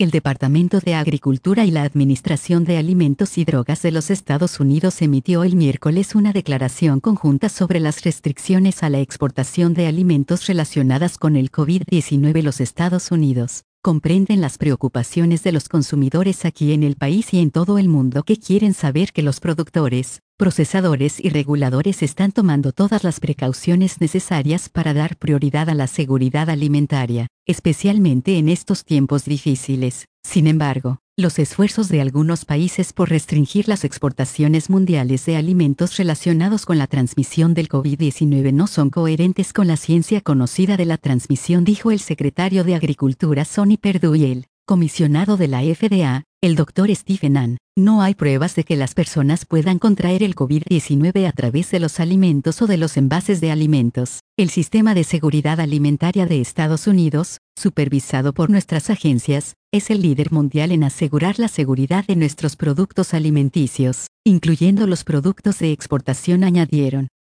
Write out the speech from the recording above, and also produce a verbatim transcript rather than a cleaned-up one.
El Departamento de Agricultura y la Administración de Alimentos y Drogas de los Estados Unidos emitió el miércoles una declaración conjunta sobre las restricciones a la exportación de alimentos relacionadas con el COVID diecinueve. Los Estados Unidos comprenden las preocupaciones de los consumidores aquí en el país y en todo el mundo que quieren saber que los productores, procesadores y reguladores están tomando todas las precauciones necesarias para dar prioridad a la seguridad alimentaria, especialmente en estos tiempos difíciles. Sin embargo, los esfuerzos de algunos países por restringir las exportaciones mundiales de alimentos relacionados con la transmisión del COVID diecinueve no son coherentes con la ciencia conocida de la transmisión, dijo el secretario de Agricultura Sonny Perdue y el comisionado de la F D A, el doctor Stephen Hahn. No hay pruebas de que las personas puedan contraer el COVID diecinueve a través de los alimentos o de los envases de alimentos. El Sistema de Seguridad Alimentaria de Estados Unidos, supervisado por nuestras agencias, es el líder mundial en asegurar la seguridad de nuestros productos alimenticios, incluyendo los productos de exportación, añadieron.